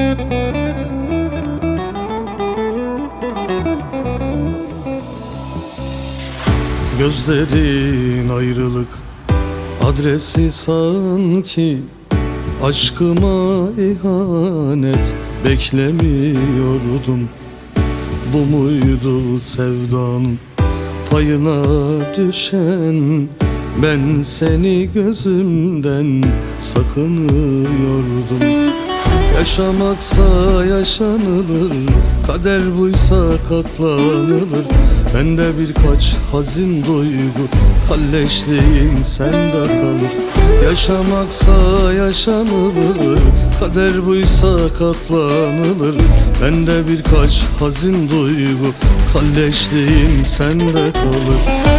Gözlerin ayrılık adresi sanki, aşkıma ihanet beklemiyordum. Bu muydu sevdanın payına düşen? Ben seni gözümden sakınıyordum. Yaşamaksa yaşanılır, kader buysa katlanılır. Bende birkaç hazin duygu, kalleşliğin sende kalır. Yaşamaksa yaşanılır, kader buysa katlanılır. Bende birkaç hazin duygu, kalleşliğin sende kalır.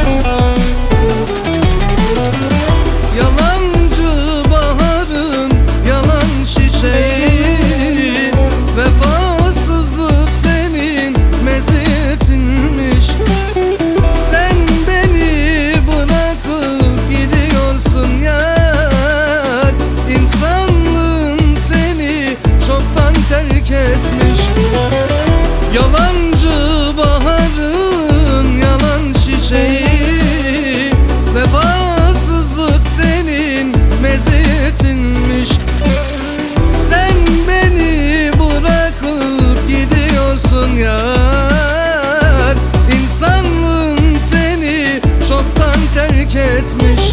Yalancı baharın yalan çiçeği, vefasızlık senin meziyetinmiş. Sen beni bırakıp gidiyorsun yar, İnsanlığın seni çoktan terk etmiş. Yalancı baharın yalan çiçeği, vefasızlık senin meziyetinmiş. Sen beni bırakıp gidiyorsun yar, İnsanlığın seni çoktan terk etmiş.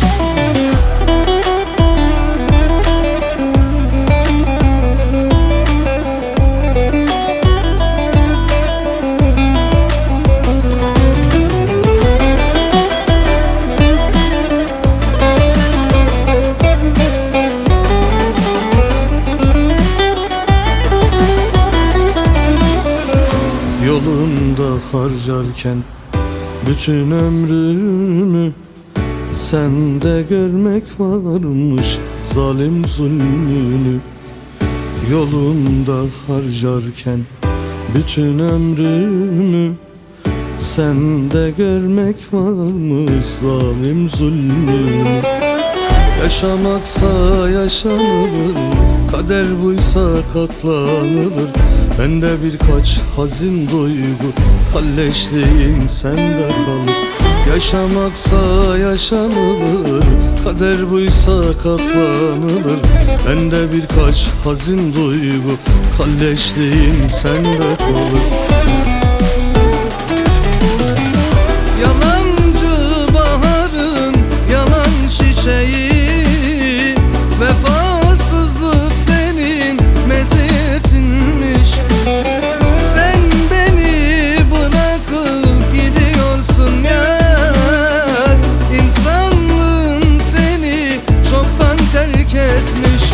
Yolunda harcarken bütün ömrümü, sende görmek varmış zalim zulmünü. Yolunda harcarken bütün ömrümü, sende görmek varmış zalim zulmünü. Yaşamaksa yaşanılır, kader buysa katlanılır. Bende birkaç hazin duygu, kalleşliğin sende kalır. Yaşamaksa yaşanılır, kader buysa katlanılır. Bende birkaç hazin duygu, kalleşliğin sende kalır. Yalancı baharın yalan çiçeği, vefasızlık senin meziyetinmiş. Sen beni bırakıp gidiyorsun yar, İnsanlığın seni çoktan terk etmiş.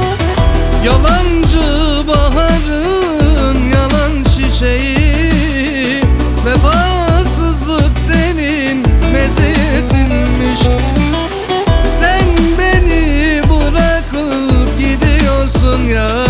Yalancı baharın yalan çiçeği, vefasızlık senin meziyetinmiş. Sen beni bırakıp gidiyorsun ya.